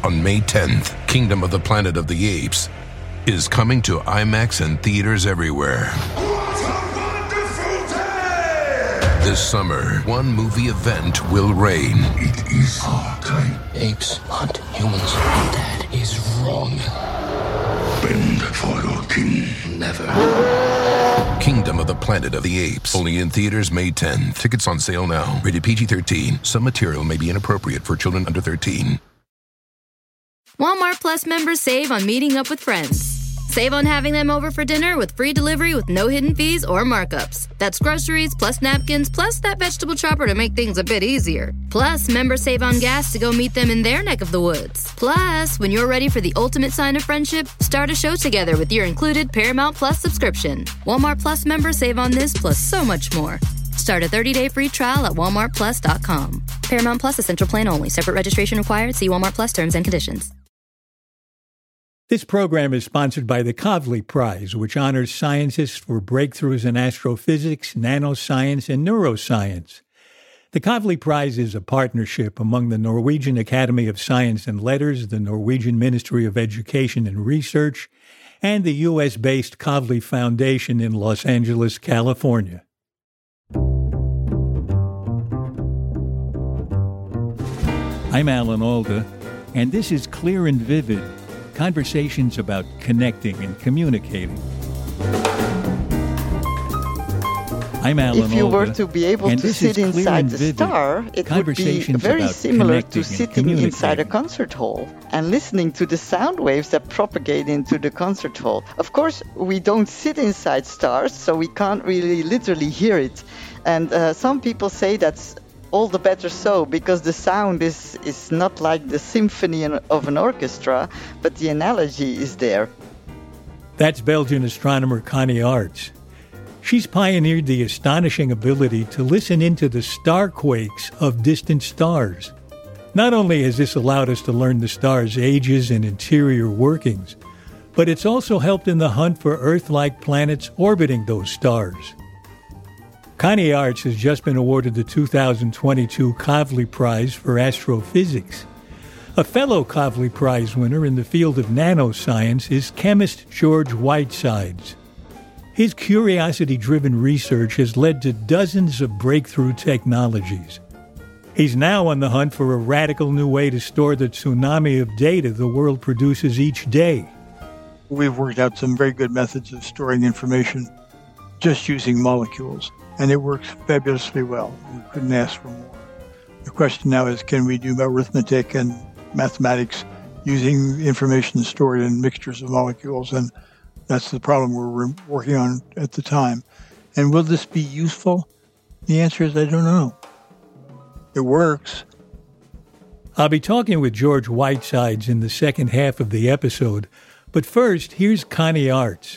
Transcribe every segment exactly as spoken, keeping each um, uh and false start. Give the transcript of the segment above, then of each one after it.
on May tenth. Kingdom of the Planet of the Apes is coming to IMAX and theaters everywhere. What a wonderful day! This summer, one movie event will reign. It is our time. Apes hunt humans. That is wrong. Bend for your king. Never. Kingdom of the Planet of the Apes. Only in theaters May tenth. Tickets on sale now. Rated P G thirteen. Some material may be inappropriate for children under thirteen. Walmart Plus members save on meeting up with friends. Save on having them over for dinner with free delivery with no hidden fees or markups. That's groceries, plus napkins, plus that vegetable chopper to make things a bit easier. Plus, members save on gas to go meet them in their neck of the woods. Plus, when you're ready for the ultimate sign of friendship, start a show together with your included Paramount Plus subscription. Walmart Plus members save on this plus so much more. Start a thirty-day free trial at walmart plus dot com. Paramount Plus Essential Plan only. Separate registration required. See Walmart Plus terms and conditions. This program is sponsored by the Kavli Prize, which honors scientists for breakthroughs in astrophysics, nanoscience, and neuroscience. The Kavli Prize is a partnership among the Norwegian Academy of Science and Letters, the Norwegian Ministry of Education and Research, and the U S-based Kavli Foundation in Los Angeles, California. I'm Alan Alda, and this is Clear and Vivid, conversations about connecting and communicating. I'm Alan If you Alda, were to be able to sit inside the star, it would be very similar to sitting inside a concert hall and listening to the sound waves that propagate into the concert hall. Of course, we don't sit inside stars, so we can't really literally hear it. And uh, some people say that's all the better so, because the sound is, is not like the symphony of an orchestra, but the analogy is there. That's Belgian astronomer Connie Arts. She's pioneered the astonishing ability to listen into the starquakes of distant stars. Not only has this allowed us to learn the stars' ages and interior workings, but it's also helped in the hunt for Earth-like planets orbiting those stars. Connie Arts has just been awarded the two thousand twenty-two Kavli Prize for Astrophysics. A fellow Kavli Prize winner in the field of nanoscience is chemist George Whitesides. His curiosity-driven research has led to dozens of breakthrough technologies. He's now on the hunt for a radical new way to store the tsunami of data the world produces each day. We've worked out some very good methods of storing information just using molecules, and it works fabulously well. We couldn't ask for more. The question now is, can we do arithmetic and mathematics using information stored in mixtures of molecules? And that's the problem we're working on at the time. And will this be useful? The answer is I don't know. It works. I'll be talking with George Whitesides in the second half of the episode, but first, here's Connie Arts.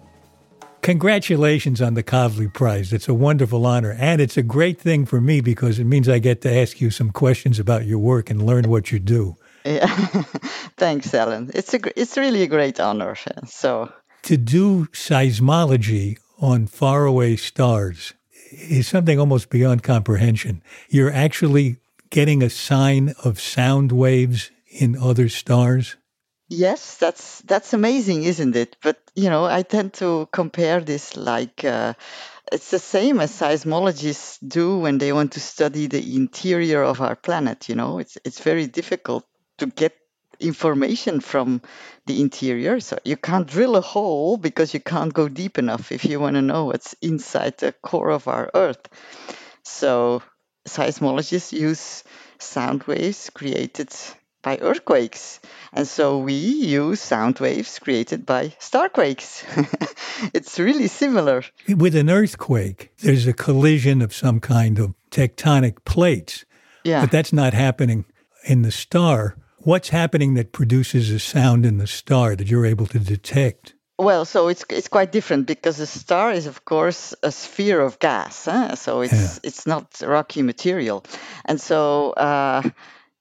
Congratulations on the Kavli Prize. It's a wonderful honor, and it's a great thing for me because it means I get to ask you some questions about your work and learn what you do. Yeah. Thanks, Alan. It's a it's really a great honor. So to do seismology on faraway stars is something almost beyond comprehension. You're actually getting a sign of sound waves in other stars? Yes, that's that's amazing, isn't it? But, you know, I tend to compare this like uh, it's the same as seismologists do when they want to study the interior of our planet, you know. It's it's very difficult to get information from the interior. So you can't drill a hole because you can't go deep enough if you want to know what's inside the core of our Earth. So seismologists use sound waves created by earthquakes. And so we use sound waves created by starquakes. It's really similar. With an earthquake, there's a collision of some kind of tectonic plates. Yeah. But that's not happening in the star. What's happening that produces a sound in the star that you're able to detect? Well, so it's it's quite different because a star is, of course, a sphere of gas. Huh? So it's Yeah. it's not rocky material. And so uh,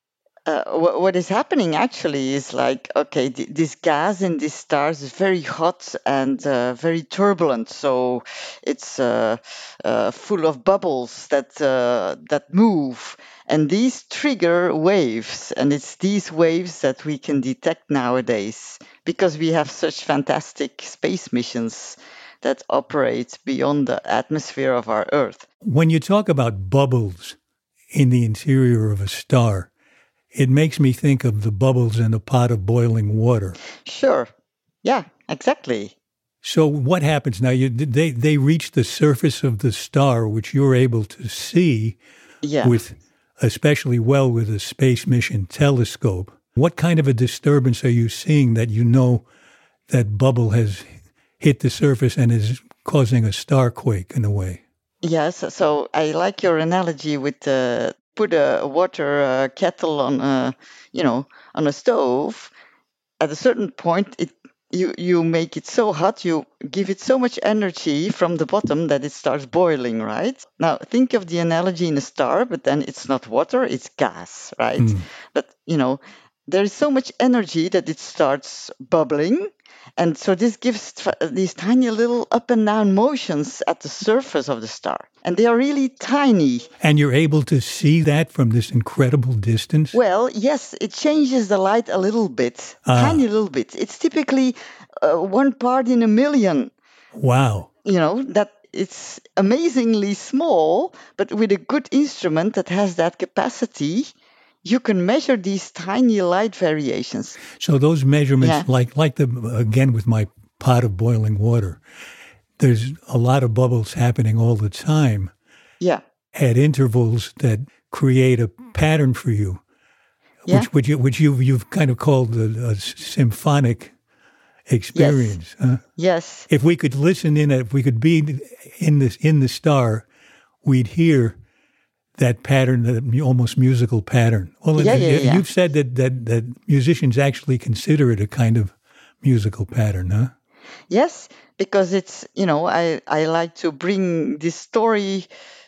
Uh, wh- what is happening actually is like, okay, th- this gas in these stars is very hot and uh, very turbulent. So it's uh, uh, full of bubbles that uh, that move, and these trigger waves, and it's these waves that we can detect nowadays because we have such fantastic space missions that operate beyond the atmosphere of our Earth. When you talk about bubbles in the interior of a star, it makes me think of the bubbles in a pot of boiling water. Sure. Yeah, exactly. So what happens now? You, they they reach the surface of the star, which you're able to see Yeah. with, especially well with a space mission telescope. What kind of a disturbance are you seeing that you know that bubble has hit the surface and is causing a star quake in a way? Yes. So I like your analogy with uh, put a water uh, kettle on a, you know, on a stove. At a certain point, it you you make it so hot, you give it so much energy from the bottom that it starts boiling, right? Now think of the analogy in a star, but then it's not water, it's gas, right? Mm. But you know, there is so much energy that it starts bubbling. And so this gives t- these tiny little up and down motions at the surface of the star. And they are really tiny. And you're able to see that from this incredible distance? Well, yes, it changes the light a little bit, Ah. tiny little bit. It's typically uh, one part in a million. Wow. You know, that it's amazingly small, but with a good instrument that has that capacity, you can measure these tiny light variations. So those measurements, Yeah. like like the again with my pot of boiling water, there's a lot of bubbles happening all the time Yeah. at intervals that create a pattern for you, Yeah. which which you which you you've kind of called a, a symphonic experience. Huh? Yes. If we could listen in, if we could be in this in the star, we'd hear that pattern, that almost musical pattern. Well, Yeah, you- yeah, yeah. you've said that, that that musicians actually consider it a kind of musical pattern, huh? Yes, because it's, you know, I, I like to bring this story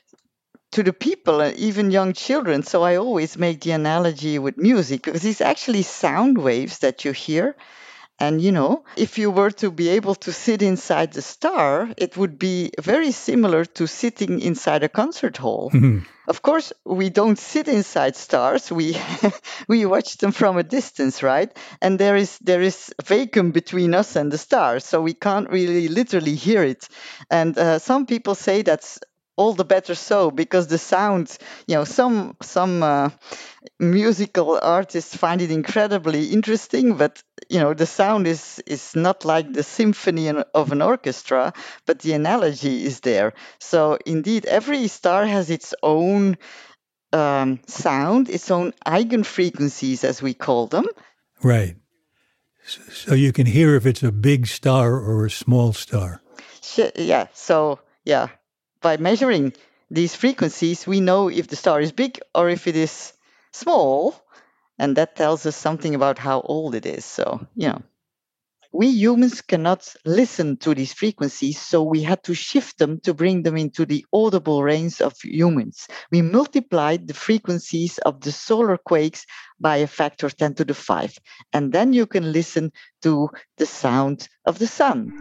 to the people, and even young children. So I always make the analogy with music because it's actually sound waves that you hear. And, you know, if you were to be able to sit inside the star, it would be very similar to sitting inside a concert hall. Mhm. Of course, we don't sit inside stars. We we watch them from a distance, right? And there is there is a vacuum between us and the stars, so we can't really literally hear it. And uh, some people say that's all the better so because the sound, you know, some some uh, musical artists find it incredibly interesting, but you know, the sound is is not like the symphony in- of an orchestra, but the analogy is there. So indeed, every star has its own um, sound, its own eigenfrequencies, as we call them. Right. So, so you can hear if it's a big star or a small star. Sh- Yeah. So yeah, by measuring these frequencies, we know if the star is big or if it is small, and that tells us something about how old it is. So you know. We humans cannot listen to these frequencies, so we had to shift them to bring them into the audible range of humans. We multiplied the frequencies of the solar quakes by a factor ten to the five, and then you can listen to the sound of the sun.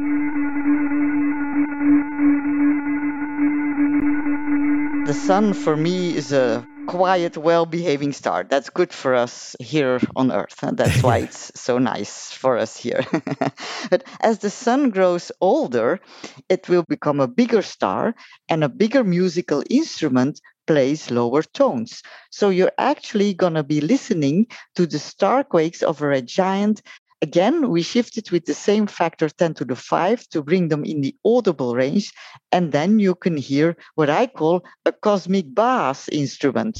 The sun, for me, is a quiet, well-behaving star. That's good for us here on Earth. And that's why it's so nice for us here. But as the sun grows older, it will become a bigger star, and a bigger musical instrument plays lower tones. So you're actually going to be listening to the star quakes of a red giant. Again, we shifted with the same factor ten to the five to bring them in the audible range. And then you can hear what I call a cosmic bass instrument.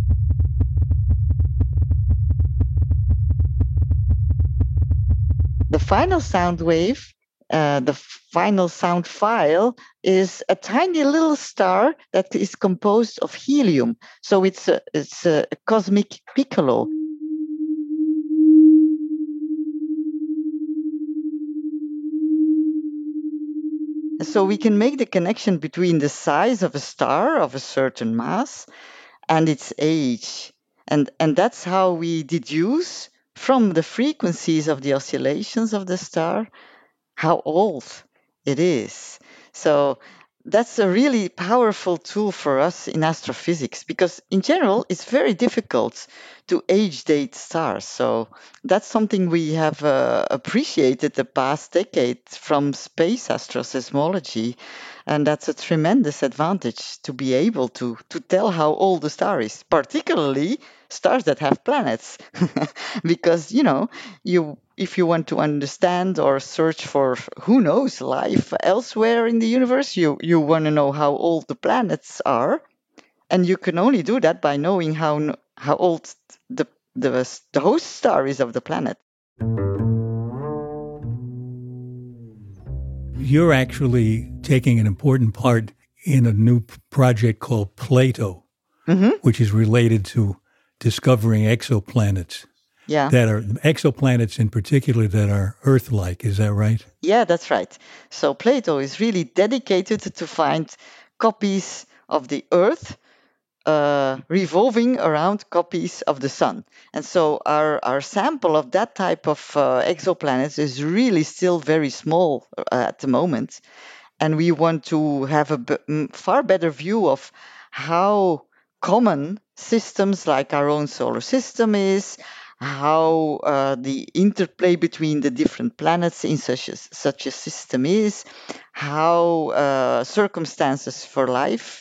The final sound wave, uh, the final sound file, is a tiny little star that is composed of helium. So it's a, it's a cosmic piccolo. So we can make the connection between the size of a star of a certain mass and its age. And, and that's how we deduce from the frequencies of the oscillations of the star how old it is. So that's a really powerful tool for us in astrophysics, because in general, it's very difficult to age date stars. So that's something we have uh, appreciated the past decade from space astroseismology. And that's a tremendous advantage to be able to, to tell how old the star is, particularly stars that have planets. Because, you know, you if you want to understand or search for, who knows, life elsewhere in the universe, you, you want to know how old the planets are. And you can only do that by knowing how how old the, the, the host star is of the planet. You're actually taking an important part in a new project called Plato, mm-hmm. which is related to discovering exoplanets. Yeah. That are exoplanets in particular that are Earth-like. Is that right? Yeah, that's right. So Plato is really dedicated to find copies of the Earth uh, revolving around copies of the Sun. And so our, our sample of that type of uh, exoplanets is really still very small uh, at the moment. And we want to have a b- far better view of how common systems like our own solar system is, how uh, the interplay between the different planets in such a, such a system is, how uh, circumstances for life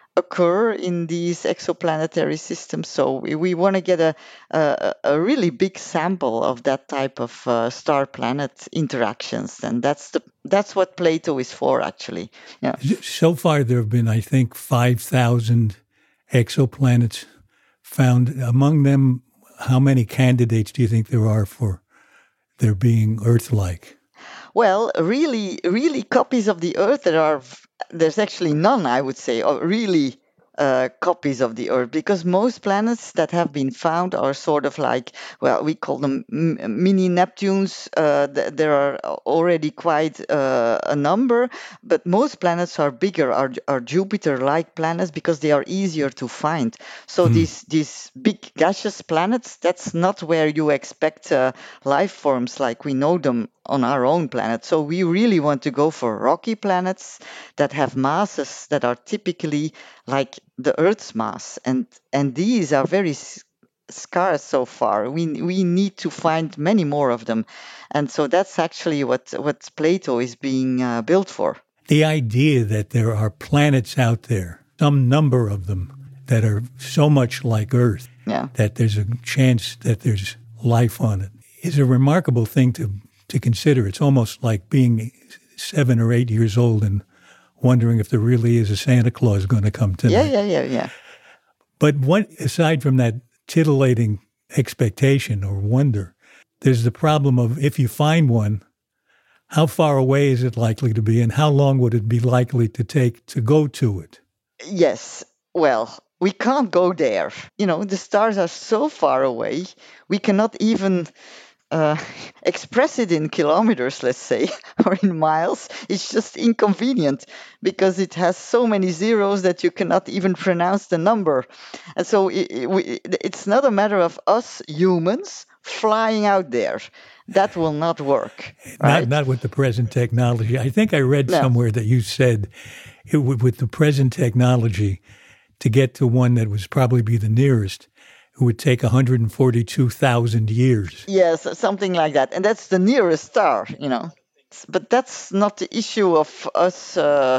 occur in these exoplanetary systems. So we, we want to get a, a a really big sample of that type of uh, star-planet interactions, and that's the that's what Plato is for, actually. Yeah. So far, there have been, I think, five thousand exoplanets found. Among them, how many candidates do you think there are for their being Earth-like? Well, really, really copies of the Earth, there are, there's actually none, I would say, or really uh, copies of the Earth, because most planets that have been found are sort of like, well, we call them m- mini Neptunes. Uh, th- there are already quite uh, a number, but most planets are bigger, are, are Jupiter-like planets, because they are easier to find. So mm. these these big gaseous planets, that's not where you expect uh, life forms like we know them on our own planet. So we really want to go for rocky planets that have masses that are typically like the Earth's mass, and and these are very s- scarce so far. We we need to find many more of them, and so that's actually what what Plato is being uh, built for. The idea that there are planets out there, some number of them, that are so much like Earth, yeah. that there's a chance that there's life on it, is a remarkable thing to to consider. It's almost like being seven or eight years old and wondering if there really is a Santa Claus going to come tonight. Yeah, yeah, yeah, yeah. But what, aside from that titillating expectation or wonder, there's the problem of, if you find one, how far away is it likely to be, and how long would it be likely to take to go to it? Yes. Well, we can't go there. You know, the stars are so far away, we cannot even Uh, express it in kilometers, let's say, or in miles. It's just inconvenient because it has so many zeros that you cannot even pronounce the number. And so it, it, we, it's not a matter of us humans flying out there. That will not work. Right? Not, not with the present technology. I think I read no. somewhere that you said it would, with the present technology, to get to one that would probably be the nearest, it would take one hundred forty-two thousand years. Yes, something like that. And that's the nearest star, you know. But that's not the issue of us uh,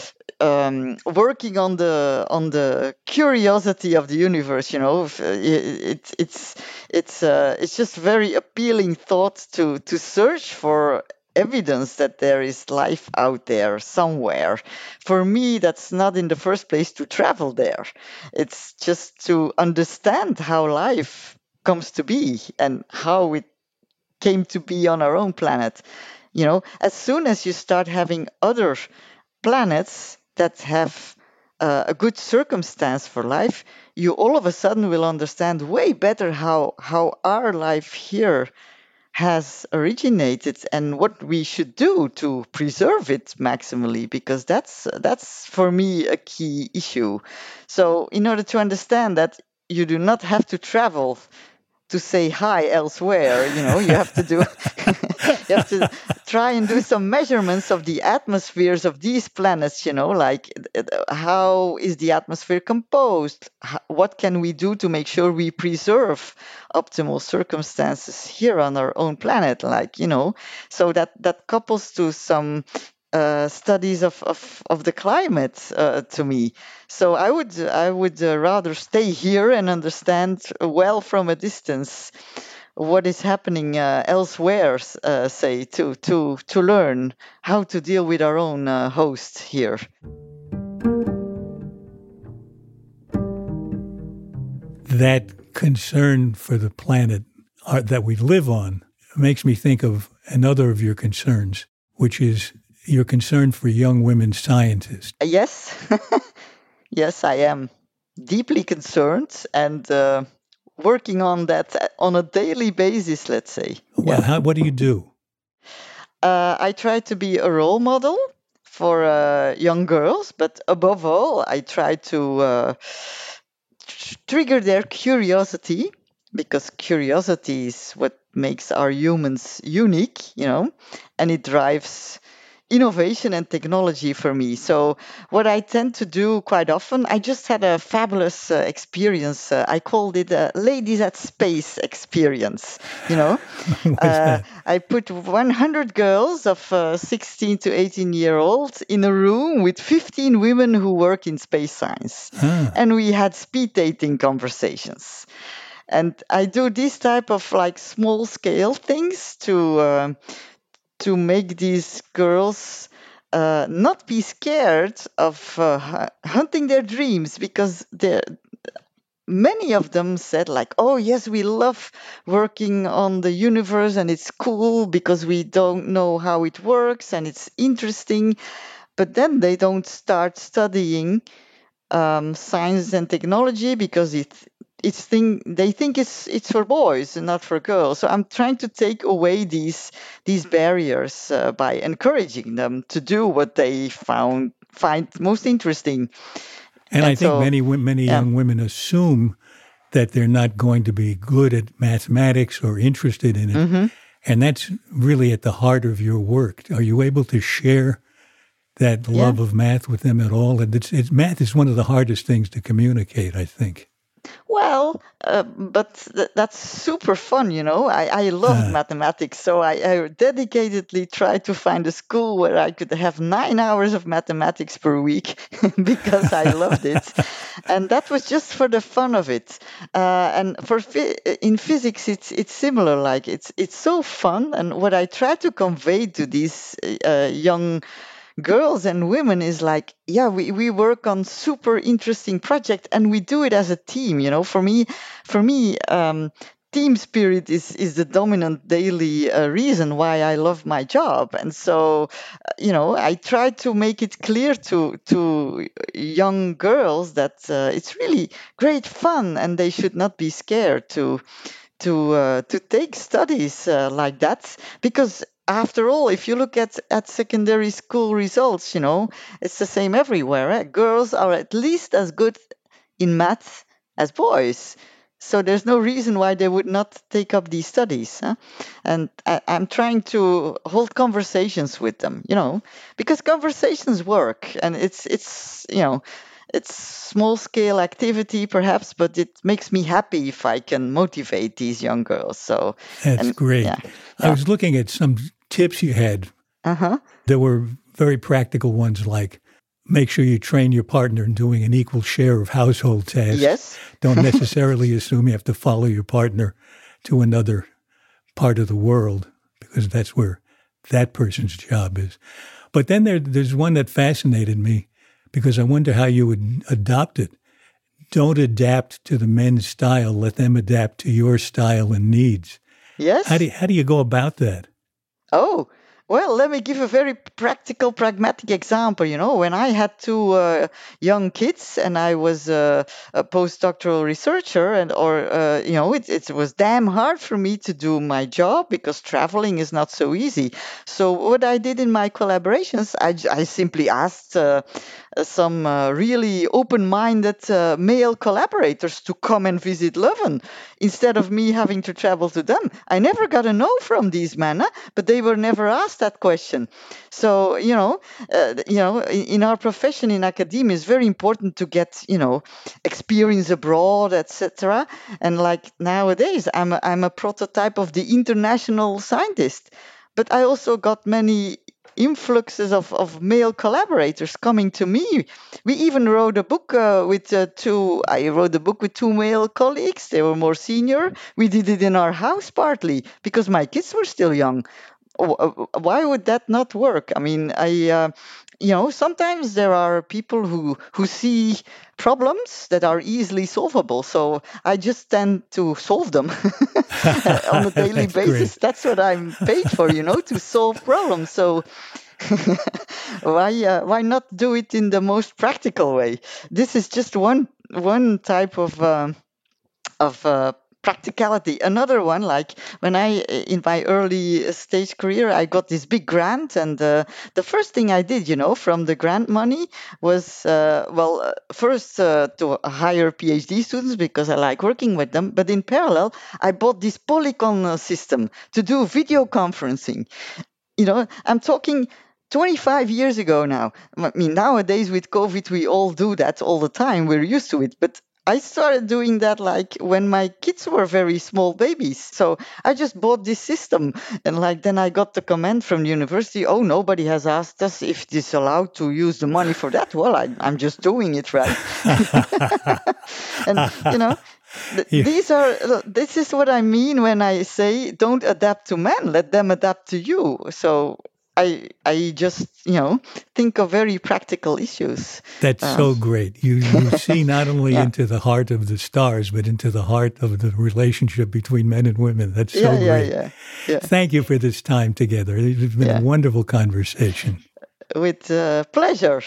um, working on the on the curiosity of the universe, you know. It, it's it's uh, it's just very appealing thought to to search for evidence that there is life out there somewhere. For me, that's not in the first place to travel there. It's just to understand how life comes to be and how it came to be on our own planet. You know, as soon as you start having other planets that have uh, a good circumstance for life, you all of a sudden will understand way better how how our life here has originated and what we should do to preserve it maximally, because that's that's for me a key issue. So in order to understand that, you do not have to travel to say hi elsewhere. You know, you have to do, you have to try and do some measurements of the atmospheres of these planets, you know, like how is the atmosphere composed? What can we do to make sure we preserve optimal circumstances here on our own planet? Like, you know, so that, that couples to some Uh, studies of, of, of the climate uh, to me. So I would I would uh, rather stay here and understand well from a distance what is happening uh, elsewhere, uh, say, to, to, to learn how to deal with our own uh, host here. That concern for the planet uh, that we live on makes me think of another of your concerns, which is your concern for young women scientists. Yes. Yes, I am deeply concerned and uh, working on that on a daily basis, let's say. Well, yeah. how, what do you do? Uh, I try to be a role model for uh, young girls, but above all, I try to uh, tr- trigger their curiosity, because curiosity is what makes our humans unique, you know, and it drives innovation and technology for me. So what I tend to do quite often, I just had a fabulous uh, experience. Uh, I called it a Ladies at Space experience. You know, uh, I put one hundred girls of uh, sixteen to eighteen year olds in a room with fifteen women who work in space science. Ah. And we had speed dating conversations. And I do this type of like small scale things to uh, to make these girls uh, not be scared of uh, hunting their dreams, because many of them said like, oh, yes, we love working on the universe and it's cool because we don't know how it works and it's interesting. But then they don't start studying um, science and technology because it It's thing they think it's it's for boys and not for girls. So I'm trying to take away these these barriers uh, by encouraging them to do what they found find most interesting. And, and I think so, many many yeah. young women assume that they're not going to be good at mathematics or interested in it, mm-hmm. and that's really at the heart of your work. Are you able to share that love yeah. of math with them at all? And it's, it's math is one of the hardest things to communicate, I think. Well, uh, but th- that's super fun, you know. I, I love uh, mathematics, so I, I dedicatedly tried to find a school where I could have nine hours of mathematics per week because I loved it. And that was just for the fun of it. Uh, and for fi- in physics, it's it's similar. Like it's it's so fun. And what I try to convey to these uh, young girls and women is like, yeah, we, we work on super interesting project and we do it as a team. You know, for me, for me, um, team spirit is, is the dominant daily uh, reason why I love my job. And so, uh, you know, I try to make it clear to, to young girls that uh, it's really great fun and they should not be scared to, to, uh, to take studies uh, like that, because after all, if you look at, at secondary school results, you know, it's the same everywhere. Right? Girls are at least as good in math as boys. So there's no reason why they would not take up these studies. Huh? And I, I'm trying to hold conversations with them, you know, because conversations work. And it's, it's you know, it's small-scale activity, perhaps, but it makes me happy if I can motivate these young girls. So that's and, great. Yeah, I yeah. was looking at some tips you had. Uh-huh. There were very practical ones, like make sure you train your partner in doing an equal share of household tasks. Yes. Don't necessarily assume you have to follow your partner to another part of the world, because that's where that person's job is. But then there, there's one that fascinated me, because I wonder how you would adopt it. Don't adapt to the men's style. Let them adapt to your style and needs. Yes. How do you, how do you go about that? Oh, Well, let me give a very practical, pragmatic example. You know, when I had two uh, young kids and I was uh, a postdoctoral researcher, and or uh, you know, it, it was damn hard for me to do my job because traveling is not so easy. So what I did in my collaborations, I, I simply asked uh, some uh, really open-minded uh, male collaborators to come and visit Leuven instead of me having to travel to them. I never got a no from these men, huh? But they were never asked that question. So, you know, uh, you know, in, in our profession in academia, it's very important to get, you know, experience abroad, et cetera. And like nowadays, I'm a, I'm a prototype of the international scientist. But I also got many influxes of, of male collaborators coming to me. We even wrote a book uh, with uh, two, I wrote a book with two male colleagues. They were more senior. We did it in our house partly because my kids were still young. Why would that not work? I mean, I, uh, you know, sometimes there are people who, who see problems that are easily solvable. So I just tend to solve them on a daily That's basis. great. That's what I'm paid for, you know, to solve problems. So why uh, why not do it in the most practical way? This is just one one type of um, of uh, practicality. Another one, like when I, in my early stage career, I got this big grant, and uh, the first thing I did, you know, from the grant money was, uh, well, uh, first uh, to hire PhD students because I like working with them, but in parallel, I bought this Polycon uh, system to do video conferencing. You know, I'm talking twenty-five years ago now. I mean, nowadays with COVID, we all do that all the time. We're used to it, but I started doing that like when my kids were very small babies. So I just bought this system, and like then I got the comment from the university, oh, nobody has asked us if it's allowed to use the money for that. Well, I, I'm just doing it, right? And, you know, th- Yeah. these are, this is what I mean when I say don't adapt to men, let them adapt to you. So I I just, you know, think of very practical issues. That's Uh, so great. You you see not only Yeah. into the heart of the stars, but into the heart of the relationship between men and women. That's so yeah, yeah, great. yeah, yeah. Thank you for this time together. It's been Yeah. a wonderful conversation. With uh, pleasure.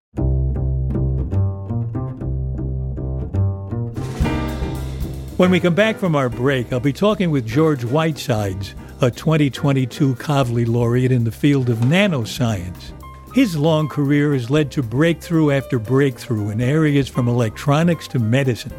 When we come back from our break, I'll be talking with George Whitesides, a twenty twenty-two Kavli laureate in the field of nanoscience. His long career has led to breakthrough after breakthrough in areas from electronics to medicine.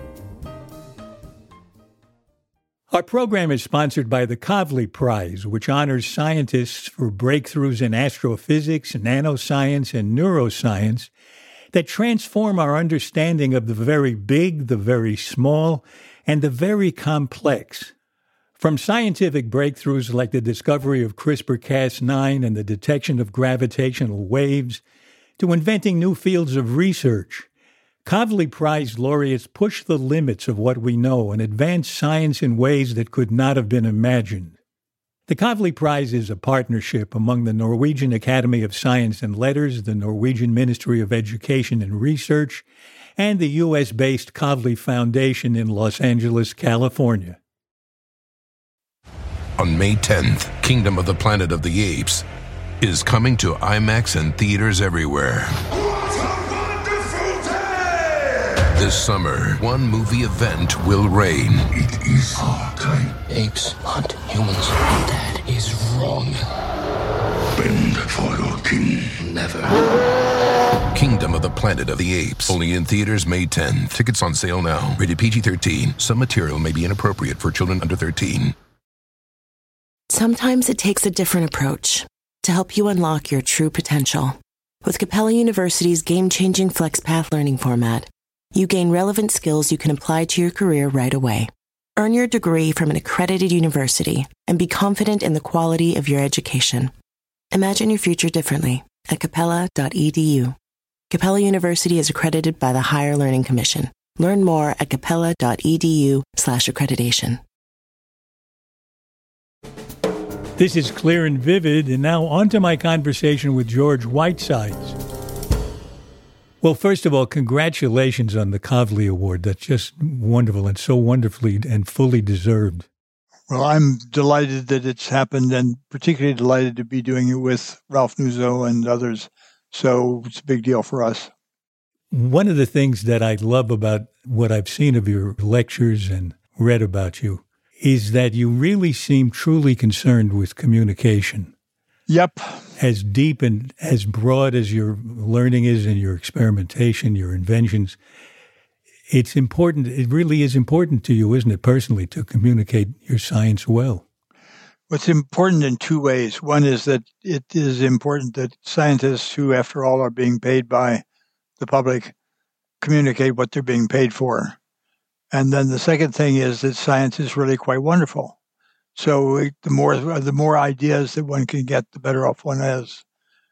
Our program is sponsored by the Kavli Prize, which honors scientists for breakthroughs in astrophysics, nanoscience, and neuroscience that transform our understanding of the very big, the very small, and the very complex. From scientific breakthroughs like the discovery of CRISPR Cas nine and the detection of gravitational waves, to inventing new fields of research, Kavli Prize laureates push the limits of what we know and advance science in ways that could not have been imagined. The Kavli Prize is a partnership among the Norwegian Academy of Science and Letters, the Norwegian Ministry of Education and Research, and the U S-based Kavli Foundation in Los Angeles, California. On May tenth, Kingdom of the Planet of the Apes is coming to IMAX and theaters everywhere. What a wonderful day! This summer, one movie event will reign. It is our time. Apes hunt humans. That is wrong. Bend for your king. Never. Kingdom of the Planet of the Apes. Only in theaters May tenth. Tickets on sale now. Rated P G thirteen. Some material may be inappropriate for children under thirteen. Sometimes it takes a different approach to help you unlock your true potential. With Capella University's game-changing FlexPath learning format, you gain relevant skills you can apply to your career right away. Earn your degree from an accredited university and be confident in the quality of your education. Imagine your future differently at capella dot e d u. Capella University is accredited by the Higher Learning Commission. Learn more at capella dot e d u slash accreditation. This is Clear and Vivid, and now on to my conversation with George Whitesides. Well, first of all, congratulations on the Kavli Award. That's just wonderful and so wonderfully and fully deserved. Well, I'm delighted that it's happened, and particularly delighted to be doing it with Ralph Nuzzo and others. So it's a big deal for us. One of the things that I love about what I've seen of your lectures and read about you is that you really seem truly concerned with communication. Yep. As deep and as broad as your learning is and your experimentation, your inventions, it's important. It really is important to you, isn't it, personally, to communicate your science well? What's important in two ways. One is that it is important that scientists who, after all, are being paid by the public, communicate what they're being paid for. And then the second thing is that science is really quite wonderful. So the more the more ideas that one can get, the better off one is.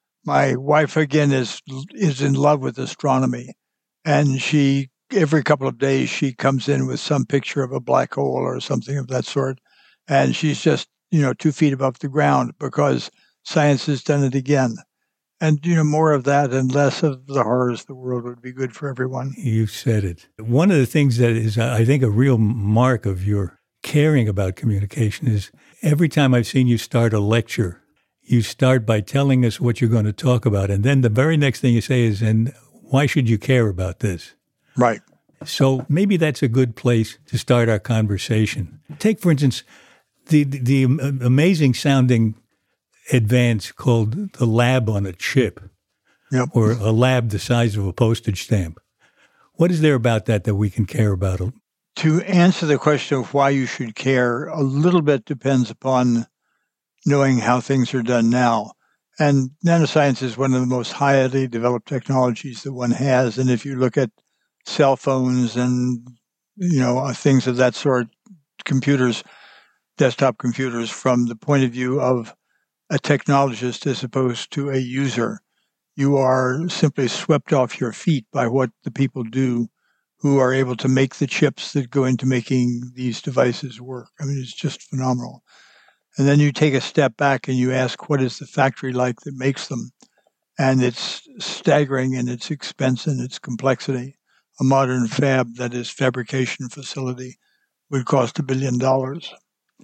My wife, again, is is in love with astronomy, and she every couple of days she comes in with some picture of a black hole or something of that sort, and she's just, you know, two feet above the ground because science has done it again. And, you know, more of that and less of the horrors of the world would be good for everyone. You said it. One of the things that is, I think, a real mark of your caring about communication is every time I've seen you start a lecture, you start by telling us what you're going to talk about. And then the very next thing you say is, and why should you care about this? Right. So maybe that's a good place to start our conversation. Take, for instance, the the, the amazing sounding advance called the lab on a chip, yep. or a lab the size of a postage stamp. What is there about that that we can care about? To answer the question of why you should care, a little bit depends upon knowing how things are done now. And nanoscience is one of the most highly developed technologies that one has. And if you look at cell phones and, you know, things of that sort, computers, desktop computers, from the point of view of a technologist as opposed to a user, you are simply swept off your feet by what the people do who are able to make the chips that go into making these devices work. I mean, it's just phenomenal. And then you take a step back and you ask, what is the factory like that makes them? And it's staggering in its expense and its complexity. A modern fab, that is fabrication facility, would cost a billion dollars.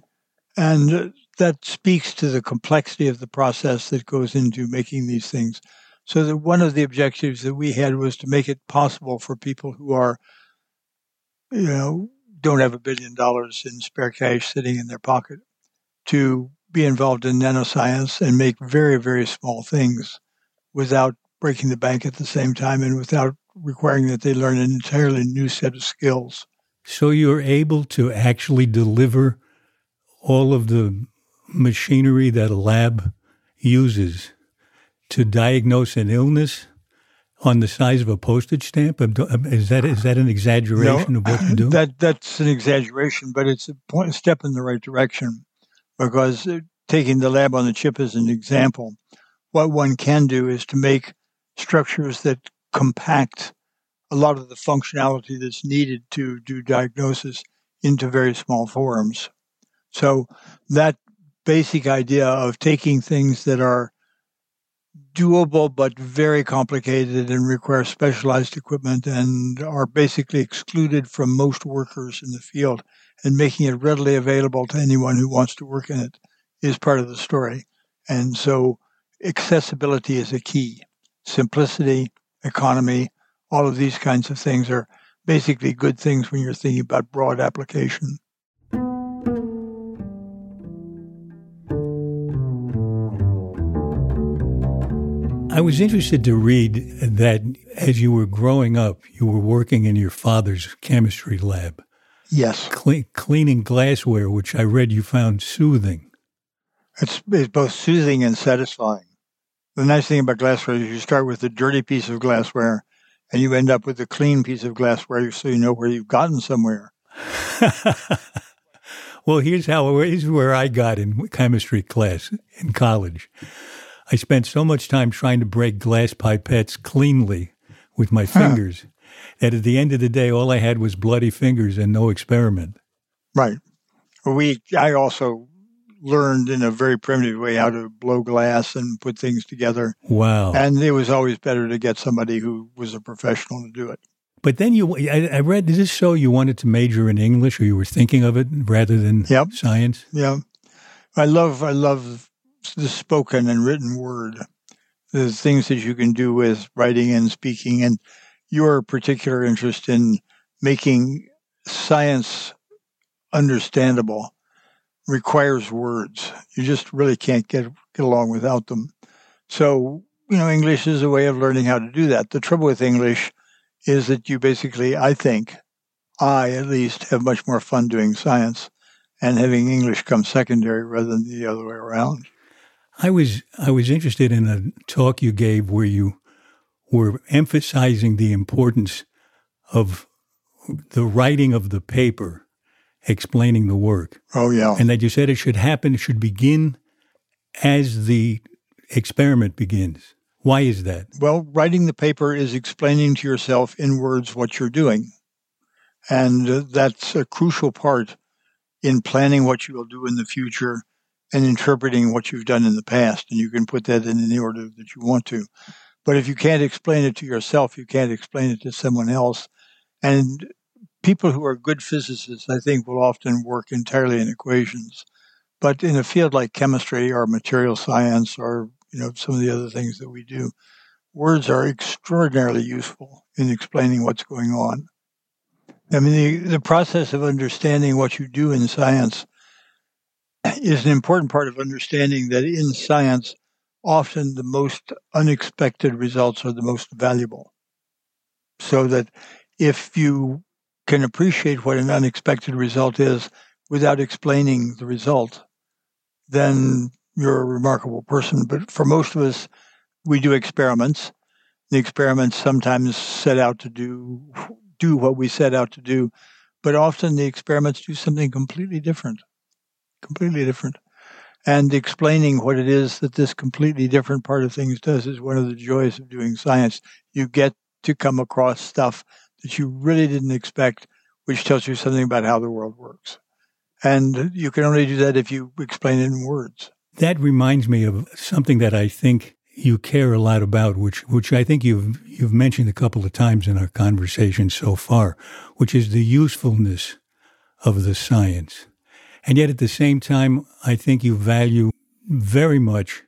And that speaks to the complexity of the process that goes into making these things. So that one of the objectives that we had was to make it possible for people who are, you know, don't have a billion dollars in spare cash sitting in their pocket to be involved in nanoscience and make very, very small things without breaking the bank at the same time and without requiring that they learn an entirely new set of skills. So you're able to actually deliver all of the machinery that a lab uses to diagnose an illness on the size of a postage stamp? Is that is that an exaggeration no, of what you do? That that's an exaggeration, but it's a, point, a step in the right direction, because taking the lab on the chip as an example, what one can do is to make structures that compact a lot of the functionality that's needed to do diagnosis into very small forms. So that basic idea of taking things that are doable but very complicated and require specialized equipment and are basically excluded from most workers in the field and making it readily available to anyone who wants to work in it is part of the story. And so accessibility is a key. Simplicity, economy, all of these kinds of things are basically good things when you're thinking about broad application. I was interested to read that as you were growing up, you were working in your father's chemistry lab. Yes. Cle- cleaning glassware, which I read you found soothing. It's, it's both soothing and satisfying. The nice thing about glassware is you start with a dirty piece of glassware and you end up with a clean piece of glassware so you know where you've gotten somewhere. Well, here's how here's where I got in chemistry class in college. I spent so much time trying to break glass pipettes cleanly with my fingers huh. that at the end of the day, all I had was bloody fingers and no experiment. Right. We, I also learned in a very primitive way how to blow glass and put things together. Wow. And it was always better to get somebody who was a professional to do it. But then you, I, I read, is this so you wanted to major in English, or you were thinking of it rather than yep. science? Yeah. I love, I love the spoken and written word, the things that you can do with writing and speaking, and your particular interest in making science understandable requires words. You just really can't get get along without them. So, you know, English is a way of learning how to do that. The trouble with English is that you basically, I think, I at least, have much more fun doing science and having English come secondary rather than the other way around. I was I was interested in a talk you gave where you were emphasizing the importance of the writing of the paper, explaining the work. Oh, yeah. And that you said it should happen, it should begin as the experiment begins. Why is that? Well, writing the paper is explaining to yourself in words what you're doing. And uh, that's a crucial part in planning what you will do in the future and interpreting what you've done in the past. And you can put that in any order that you want to. But if you can't explain it to yourself, you can't explain it to someone else. And people who are good physicists, I think, will often work entirely in equations. But in a field like chemistry or material science or, you know, some of the other things that we do, words are extraordinarily useful in explaining what's going on. I mean, the, the process of understanding what you do in science is an important part of understanding that in science, often the most unexpected results are the most valuable. So that if you can appreciate what an unexpected result is without explaining the result, then you're a remarkable person. But for most of us, we do experiments. The experiments sometimes set out to do do what we set out to do, but often the experiments do something completely different, completely different. And explaining what it is that this completely different part of things does is one of the joys of doing science. You get to come across stuff that you really didn't expect, which tells you something about how the world works. And you can only do that if you explain it in words. That reminds me of something that I think you care a lot about, which which I think you've you've mentioned a couple of times in our conversation so far, which is the usefulness of the science. And yet at the same time, I think you value very much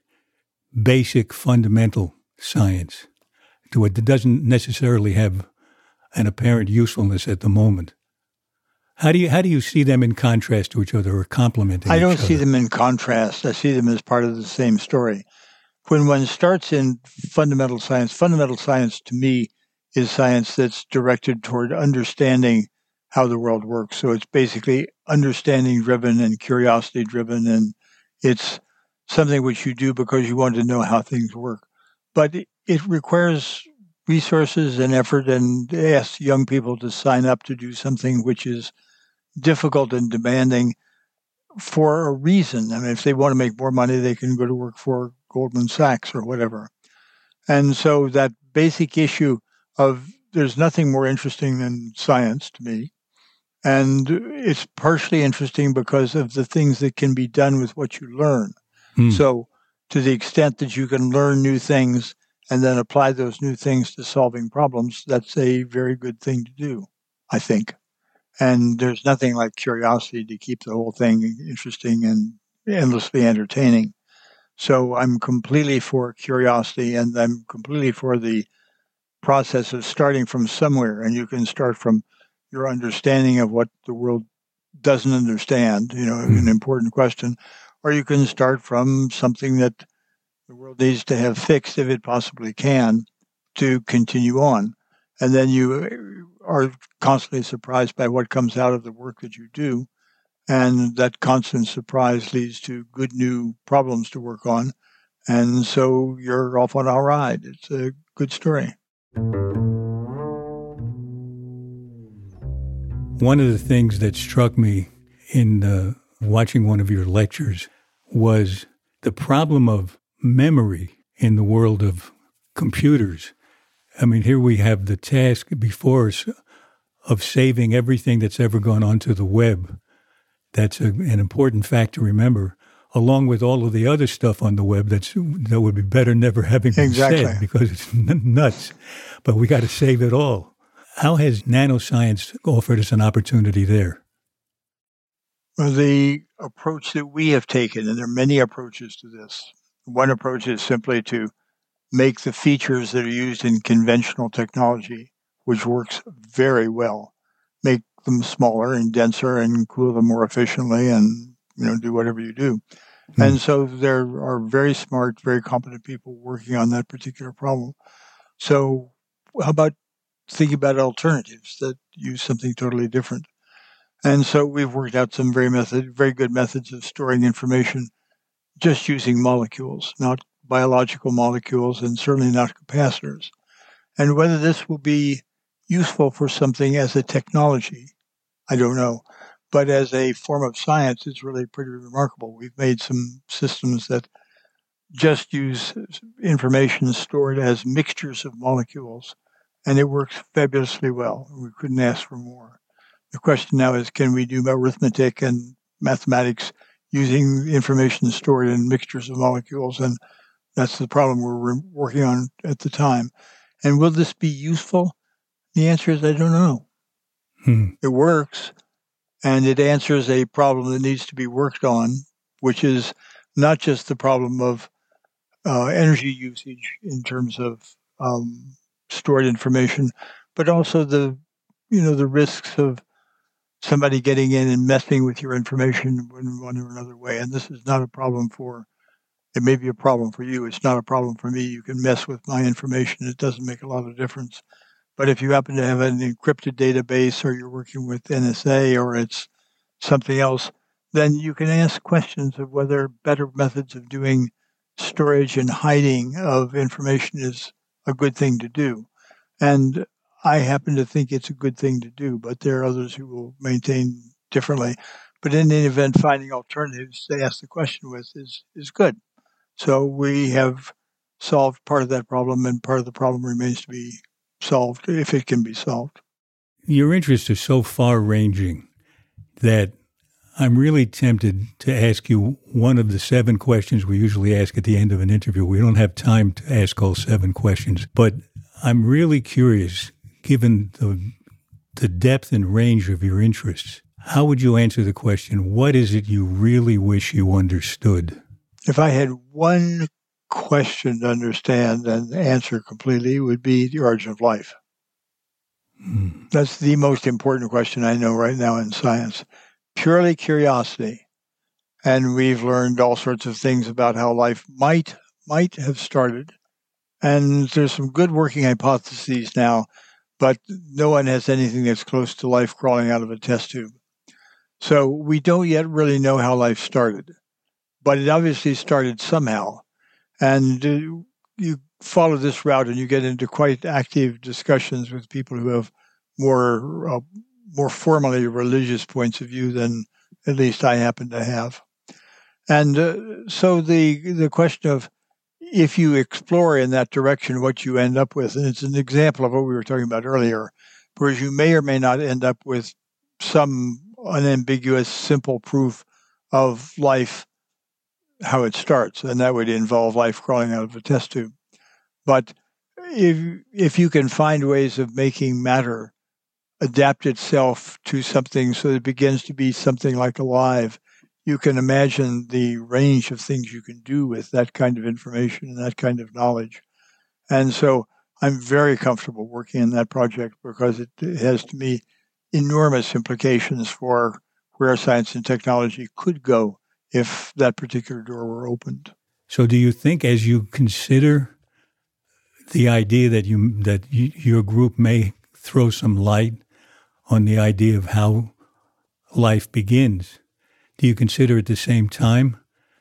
basic fundamental science to it that doesn't necessarily have an apparent usefulness at the moment. How do you how do you see them in contrast to each other or complementing each other? I don't see them in contrast. I see them as part of the same story. When one starts in fundamental science, fundamental science to me is science that's directed toward understanding how the world works. So it's basically understanding driven and curiosity driven, and it's something which you do because you want to know how things work. But it requires resources and effort, and asks young people to sign up to do something which is difficult and demanding for a reason. I mean, if they want to make more money, they can go to work for Goldman Sachs or whatever. And so that basic issue of there's nothing more interesting than science to me. And it's partially interesting because of the things that can be done with what you learn. Hmm. So to the extent that you can learn new things and then apply those new things to solving problems, that's a very good thing to do, I think. And there's nothing like curiosity to keep the whole thing interesting and endlessly entertaining. So I'm completely for curiosity, and I'm completely for the process of starting from somewhere. And you can start from your understanding of what the world doesn't understand, you know, mm. an important question, or you can start from something that the world needs to have fixed, if it possibly can, to continue on. And then you are constantly surprised by what comes out of the work that you do. And that constant surprise leads to good new problems to work on. And so you're off on a ride. It's a good story. One of the things that struck me in uh, watching one of your lectures was the problem of memory in the world of computers. I mean, here we have the task before us of saving everything that's ever gone onto the web. That's a, an important fact to remember, along with all of the other stuff on the web that's that would be better never having been exactly. said because it's n- nuts. But we got to save it all. How has nanoscience offered us an opportunity there? Well, the approach that we have taken, and there are many approaches to this. One approach is simply to make the features that are used in conventional technology, which works very well, make them smaller and denser and cool them more efficiently and, you know, do whatever you do. Mm. And so there are very smart, very competent people working on that particular problem. So how about thinking about alternatives that use something totally different? And so we've worked out some very method, very good methods of storing information just using molecules, not biological molecules and certainly not capacitors. And whether this will be useful for something as a technology, I don't know. But as a form of science, it's really pretty remarkable. We've made some systems that just use information stored as mixtures of molecules, and it works fabulously well. We couldn't ask for more. The question now is, can we do arithmetic and mathematics using information stored in mixtures of molecules? And that's the problem we're working on at the time. And will this be useful? The answer is I don't know. Hmm. It works, and it answers a problem that needs to be worked on, which is not just the problem of uh, energy usage in terms of um, stored information, but also the, you know, the risks of somebody getting in and messing with your information in one or another way. And this is not a problem for, it may be a problem for you. It's not a problem for me. You can mess with my information. It doesn't make a lot of difference. But if you happen to have an encrypted database or you're working with N S A or it's something else, then you can ask questions of whether better methods of doing storage and hiding of information is a good thing to do. And I happen to think it's a good thing to do, but there are others who will maintain differently. But in any event, finding alternatives to ask the question with is, is good. So we have solved part of that problem, and part of the problem remains to be solved, if it can be solved. Your interests are so far-ranging that I'm really tempted to ask you one of the seven questions we usually ask at the end of an interview. We don't have time to ask all seven questions, but I'm really curious, given the the depth and range of your interests, how would you answer the question, what is it you really wish you understood? If I had one question to understand and answer completely, it would be the origin of life. Hmm. That's the most important question I know right now in science. Purely curiosity. And we've learned all sorts of things about how life might might have started. And there's some good working hypotheses now, but no one has anything that's close to life crawling out of a test tube. So we don't yet really know how life started, but it obviously started somehow. And uh, you follow this route and you get into quite active discussions with people who have more uh, more formally religious points of view than at least I happen to have. And uh, so the the question of if you explore in that direction what you end up with, and it's an example of what we were talking about earlier, whereas you may or may not end up with some unambiguous, simple proof of life, how it starts, and that would involve life crawling out of a test tube. But if if you can find ways of making matter adapt itself to something so that it begins to be something like alive, you can imagine the range of things you can do with that kind of information and that kind of knowledge. And so I'm very comfortable working in that project because it has, to me, enormous implications for where science and technology could go if that particular door were opened. So do you think, as you consider the idea that you that you, your group may throw some light on the idea of how life begins, do you consider at the same time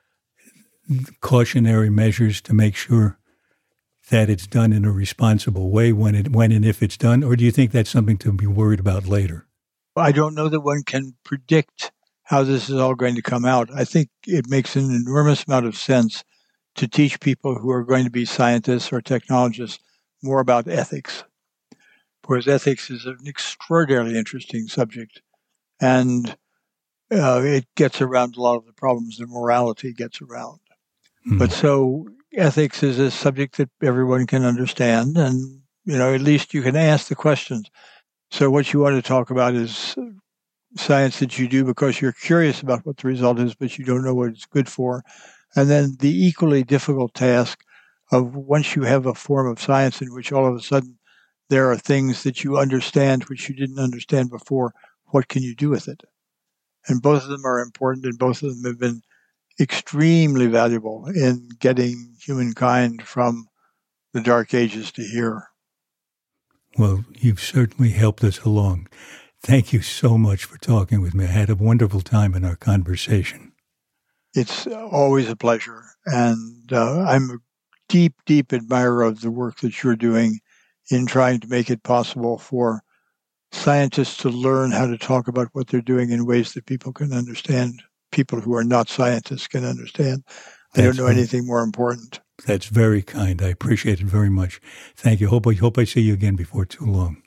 cautionary measures to make sure that it's done in a responsible way when it when and if it's done, or do you think that's something to be worried about later? I don't know that one can predict how this is all going to come out. I think it makes an enormous amount of sense to teach people who are going to be scientists or technologists more about ethics, because ethics is an extraordinarily interesting subject, and uh, it gets around a lot of the problems that morality gets around. Mm-hmm. But so ethics is a subject that everyone can understand, and you know, at least you can ask the questions. So what you want to talk about is science that you do because you're curious about what the result is, but you don't know what it's good for. And then the equally difficult task of once you have a form of science in which all of a sudden there are things that you understand which you didn't understand before, what can you do with it? And both of them are important, and both of them have been extremely valuable in getting humankind from the Dark Ages to here. Well, you've certainly helped us along. Thank you so much for talking with me. I had a wonderful time in our conversation. It's always a pleasure. And uh, I'm a deep, deep admirer of the work that you're doing in trying to make it possible for scientists to learn how to talk about what they're doing in ways that people can understand, people who are not scientists can understand. I don't know anything more important. That's very kind. I appreciate it very much. Thank you. Hope I hope I see you again before too long.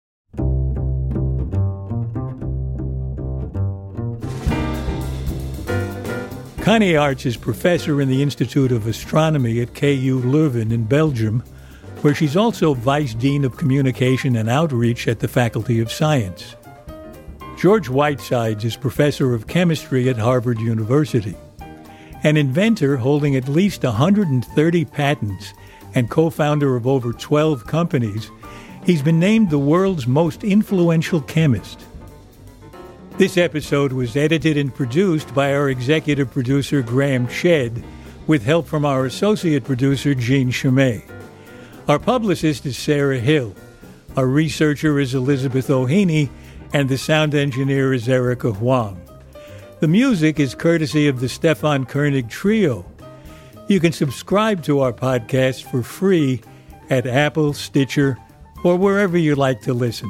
Connie Artz is professor in the Institute of Astronomy at K U Leuven in Belgium, where she's also Vice Dean of Communication and Outreach at the Faculty of Science. George Whitesides is professor of chemistry at Harvard University. An inventor holding at least one hundred thirty patents and co-founder of over twelve companies, he's been named the world's most influential chemist. This episode was edited and produced by our executive producer, Graham Chedd, with help from our associate producer, Jean Chimay. Our publicist is Sarah Hill. Our researcher is Elizabeth O'Haney, and the sound engineer is Erica Huang. The music is courtesy of the Stefan Koenig Trio. You can subscribe to our podcast for free at Apple, Stitcher, or wherever you like to listen.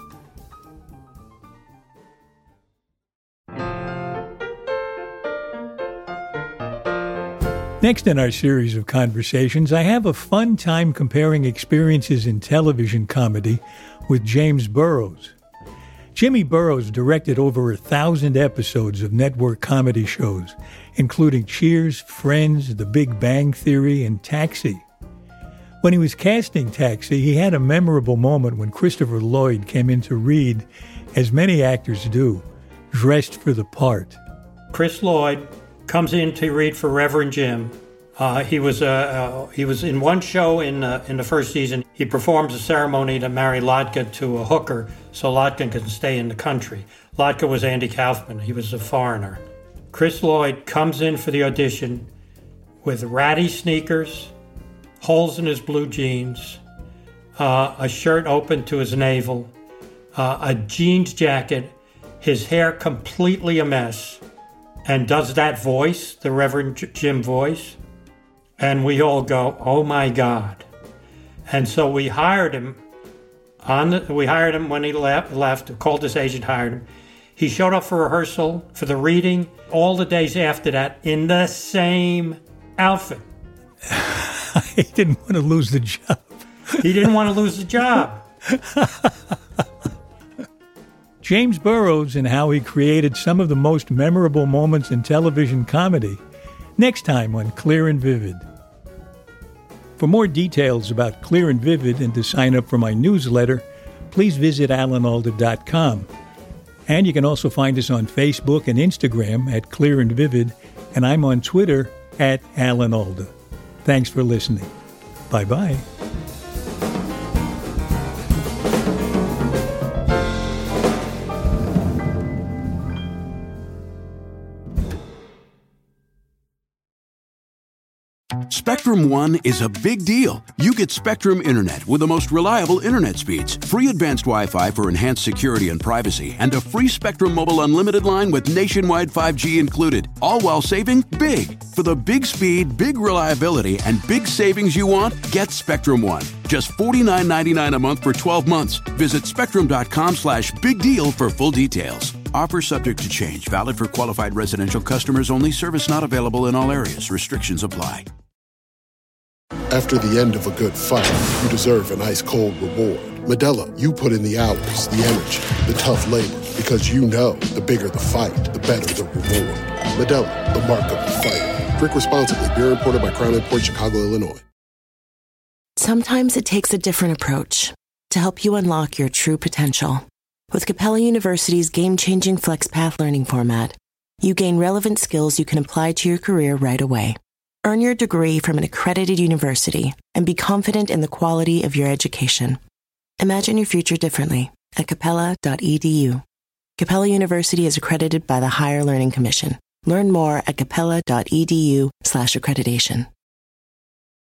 Next in our series of conversations, I have a fun time comparing experiences in television comedy with James Burrows. Jimmy Burrows directed over a thousand episodes of network comedy shows, including Cheers, Friends, The Big Bang Theory, and Taxi. When he was casting Taxi, he had a memorable moment when Christopher Lloyd came in to read, as many actors do, dressed for the part. Chris Lloyd comes in to read for Reverend Jim. Uh, he was uh, uh, he was in one show in uh, in the first season. He performs a ceremony to marry Latka to a hooker so Latka can stay in the country. Latka was Andy Kaufman. He was a foreigner. Chris Lloyd comes in for the audition with ratty sneakers, holes in his blue jeans, uh, a shirt open to his navel, uh, a jeans jacket, his hair completely a mess, and does that voice, the Reverend Jim voice. And we all go, oh my God. And so we hired him on the, we hired him when he left, left, called his agent, hired him. He showed up for rehearsal, for the reading, all the days after that in the same outfit. He didn't want to lose the job. He didn't want to lose the job. James Burrows and how he created some of the most memorable moments in television comedy, next time on Clear and Vivid. For more details about Clear and Vivid and to sign up for my newsletter, please visit alan alda dot com. And you can also find us on Facebook and Instagram at Clear and Vivid, and I'm on Twitter at Alan Alda. Thanks for listening. Bye-bye. Spectrum One is a big deal. You get Spectrum Internet with the most reliable internet speeds, free advanced Wi-Fi for enhanced security and privacy, and a free Spectrum Mobile Unlimited line with nationwide five G included, all while saving big. For the big speed, big reliability, and big savings you want, get Spectrum One. Just forty-nine ninety-nine a month for twelve months. Visit spectrum.com slash big deal for full details. Offer subject to change. Valid for qualified residential customers only. Service not available in all areas. Restrictions apply. After the end of a good fight, you deserve an ice-cold reward. Modelo, you put in the hours, the energy, the tough labor, because you know the bigger the fight, the better the reward. Modelo, the mark of the fighter. Drink responsibly. Beer imported by Crown Imports, Chicago, Illinois. Sometimes it takes a different approach. to help you unlock your true potential. With Capella University's game-changing FlexPath learning format, you gain relevant skills you can apply to your career right away. Earn your degree from an accredited university and be confident in the quality of your education. Imagine your future differently at capella dot e d u. Capella University is accredited by the Higher Learning Commission. Learn more at capella dot e d u slash accreditation.